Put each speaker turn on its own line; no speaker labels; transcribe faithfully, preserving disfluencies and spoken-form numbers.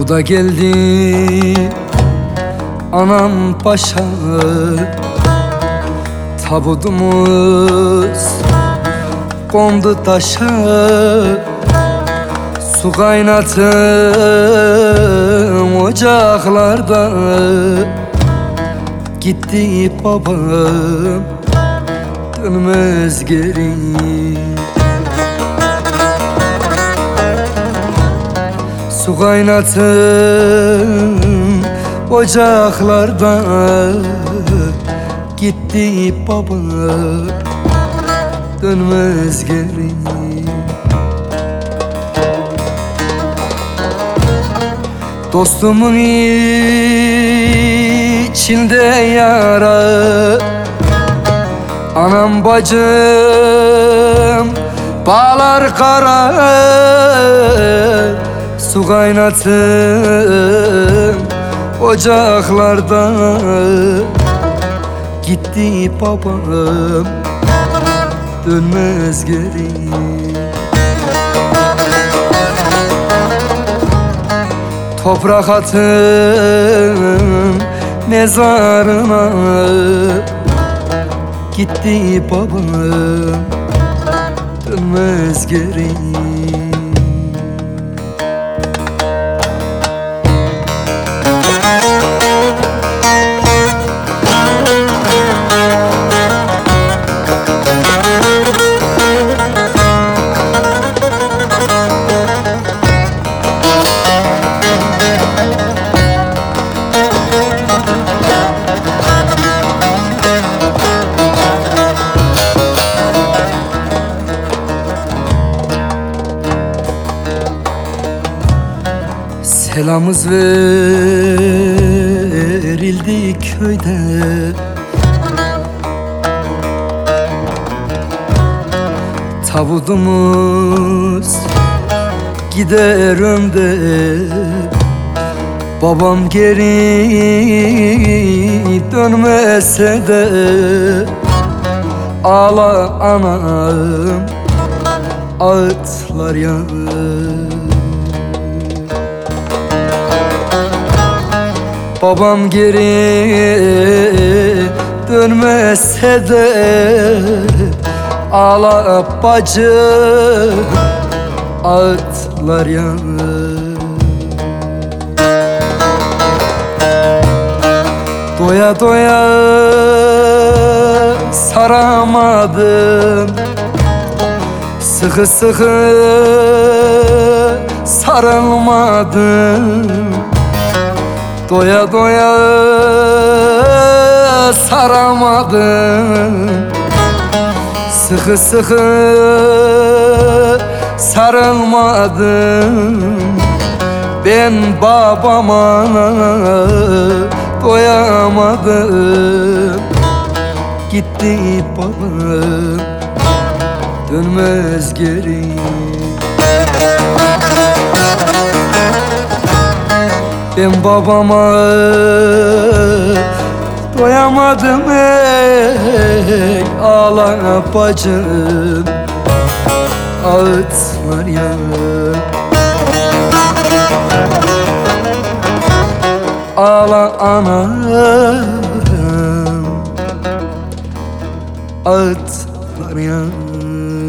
O da geldi anam paşa, tabudumuz kondu taşa. Su kaynattım ocaklarda, gitti babam dönmez geri. Su kaynattım ocaklarda, gitti babam dönmez geri. Dostumun içinde yara, anam bacım bağlar kara. Su kaynattım ocaklarda, gitti babam dönmez geri. Toprak attım mezarına, gitti babam dönmez geri. Selamımız verildi köyde, tabudumuz gider önde. Babam geri dönmese de ağla anam, ağıtlar yağar. Babam geri dönmese de ağla bacım, ağıtlar yağar. Doya doya saramadım, sıkı sıkı sarılmadım. Doya doya saramadım, sıkı sıkı sarılmadım. Ben babama doyamadım, gitti babam dönmez geri. Ben babama doyamadım ey, ağla bacım, ağıtlar yağar. Ağla anam, ağıtlar yağar.